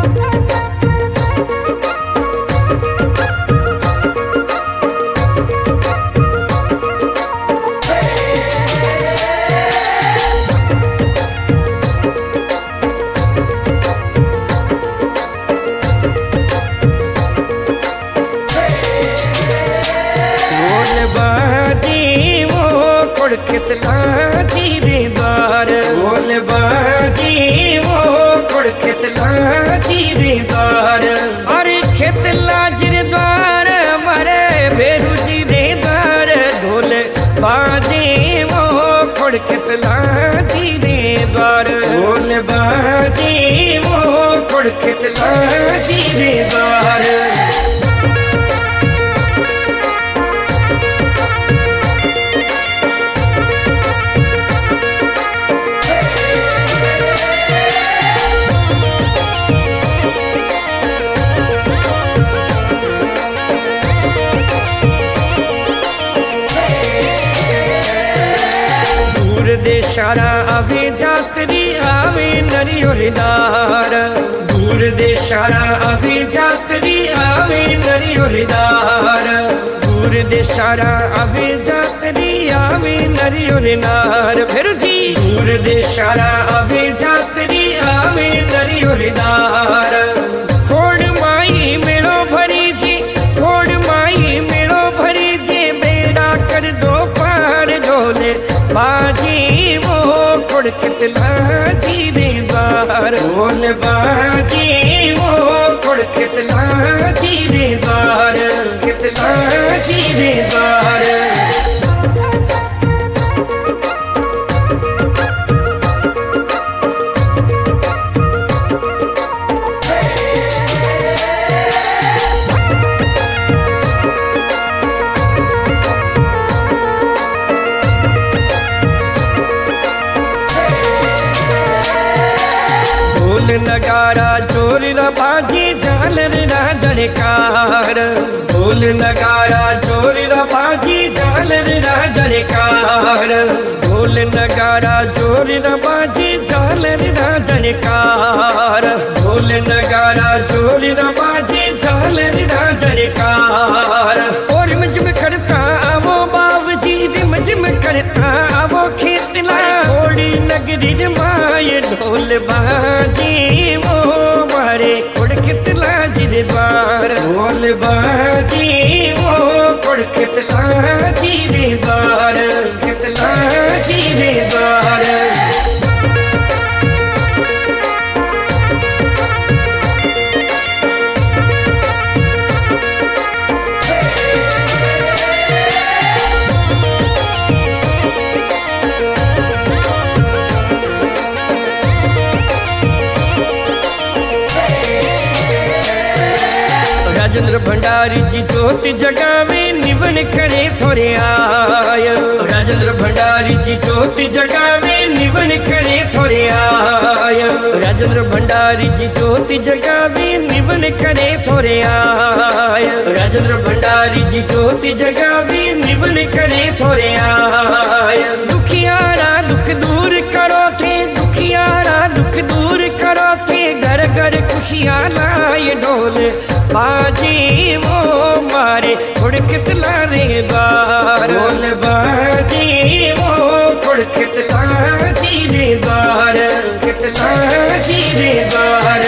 कितना जीरेदार बोल बाजी वो कुड़ कितना जीरेदार अरे खेतला जीरेदार मरे बेरू जीरेदार ढोल बाजी वो कुड़ कितना जीरेदार बोल बाजी वो कुड़ कितना जीरेदार देशारा आवे जातरी आवे नरियोदार दूर देशारा आवे जातरी आवे नरियोदार दूर देशारा आवे जातरी आवे नरियोदार फिर जी दूर देशारा आवे जातरी आवे नरियोदार खोड़ माई मेलो भरी जी खोड़ माई मेलो भरी जी बेड़ा कर दो पार ढोले बाजी कुड़ कितना जीरेदार बोल बाजी वो कुड़ कितना जीरेदार कितना जीरेदार नगारा जोर न बाजी झालर ना झड़कार ढोल नगारा जोर न बाजी झालर ना झड़कार ढोल नगारा जोर न बाजी झालर ना झड़कार ढोल नगारा जोर न बाजी झालर ना झड़कार और मुझ में करता आवो बाबजी रिमझिम करता आवो खेतला थोड़ी नगरी माए ढोल बाजी वो मारे कुड़ कितना जीरेदार ढोल बाजी वो कुड़ कितना जीरेदार कितना जीरेदार राजेंद्र भंडारी जी ज्योति जगावे निवन करे थोरे आय राजेंद्र भंडारी जी ज्योति जगावे निवन करे थोरे आय राजेंद्र भंडारी जी ज्योति जगावे निवन करे थोरे आय राजेंद्र भंडारी जी ज्योति जगावे निवन करे थोरे आय दुखियारा दुख दूर करो थे दुखियारा दुख दूर करो थे घर घर खुशियां लाए ढोल बाजी वो मारे कुड़ कितना रेदार ढोल बाजी वो कुड़ कितना जीरेदार कितना जीरेदार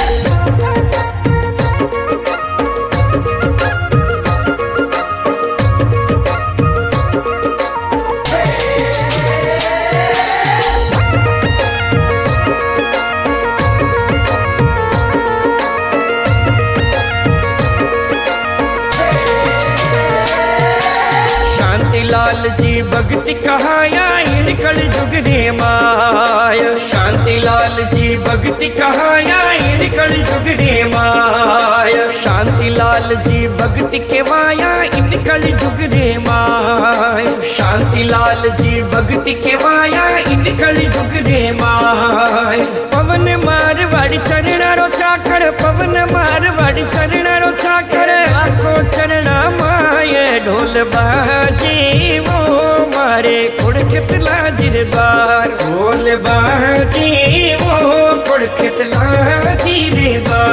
लाल जी भक्ति कहाया इनकल जुग रे माय शांति लाल जी भक्ति कहाया इनकल जुग रे माय शांति लाल जी भक्ति के माया इनकल जुग रे माय शांति लाल जी भक्ति के माया इनकल जुग रे माय पवन मारवाड़ी चरणा रो चाकर पवन मारवाड़ी चरणा रो चाकर आखो चरणा माय ढोल बाजी वो मारे कुड़ कितना जीरेदार ढोल बाजी वो कुड़ कितना जीरेदार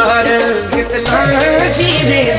धीरे